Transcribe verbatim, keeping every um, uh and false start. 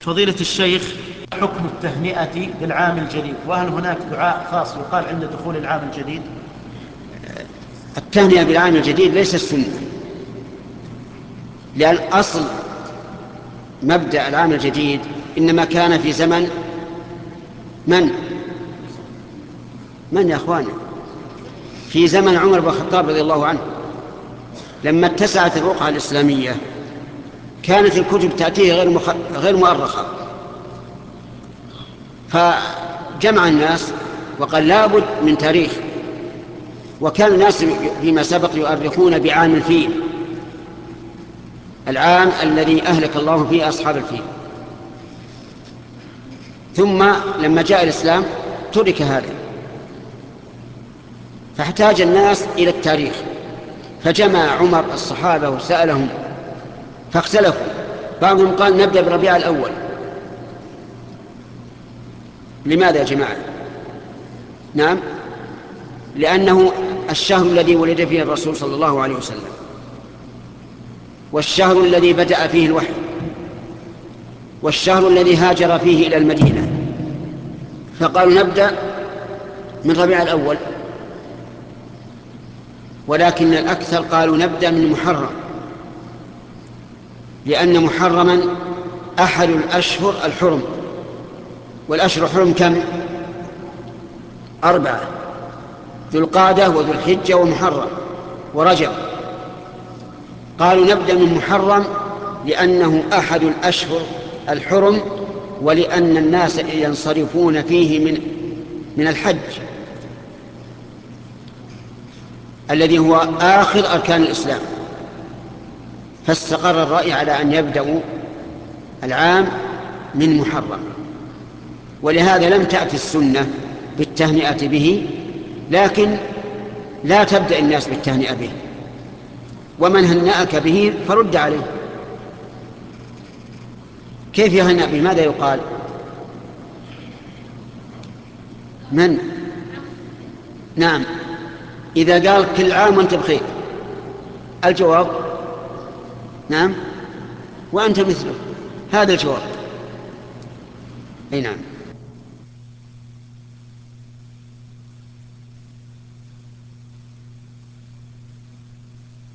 فضيلة الشيخ، حكم التهنئة بالعام الجديد، وهل هناك دعاء خاص يقال عند دخول العام الجديد؟ التهنئة بالعام الجديد ليس السنة، لأن أصل مبدأ العام الجديد إنما كان في زمن من؟ من يا أخواني؟ في زمن عمر بن الخطاب رضي الله عنه، لما اتسعت الرقعة الإسلامية كانت الكتب تأتيه غير, مخ... غير مؤرخة، فجمع الناس وقال لابد من تاريخ. وكان الناس فيما سبق يؤرخون بعام الفيل، العام الذي أهلك الله فيه أصحاب الفيل. ثم لما جاء الإسلام ترك هذا، فاحتاج الناس إلى التاريخ، فجمع عمر الصحابة وسألهم فاختلفوا. بعضهم قال نبدأ بربيع الأول. لماذا يا جماعة؟ نعم، لأنه الشهر الذي ولد فيه الرسول صلى الله عليه وسلم، والشهر الذي بدأ فيه الوحي، والشهر الذي هاجر فيه إلى المدينة، فقالوا نبدأ من ربيع الأول. ولكن الأكثر قالوا نبدأ من محرم، لأن محرما أحد الأشهر الحرم، والأشهر الحرم كم؟ أربعة: ذو القعدة وذو الحجة ومحرم ورجب. قالوا نبدأ من محرم لأنه أحد الأشهر الحرم، ولأن الناس ينصرفون فيه من من الحج الذي هو آخر أركان الإسلام. فاستقر الرأي على أن يبدأوا العام من محرم، ولهذا لم تأتي السنة بالتهنئة به، لكن لا تبدأ الناس بالتهنئة به، ومن هنأك به فرد عليه. كيف يهنأ به؟ ماذا يقال؟ من؟ نعم، إذا قال كل عام وأنت بخير، الجواب نعم وأنت مثله، هذا الجواب. أي نعم.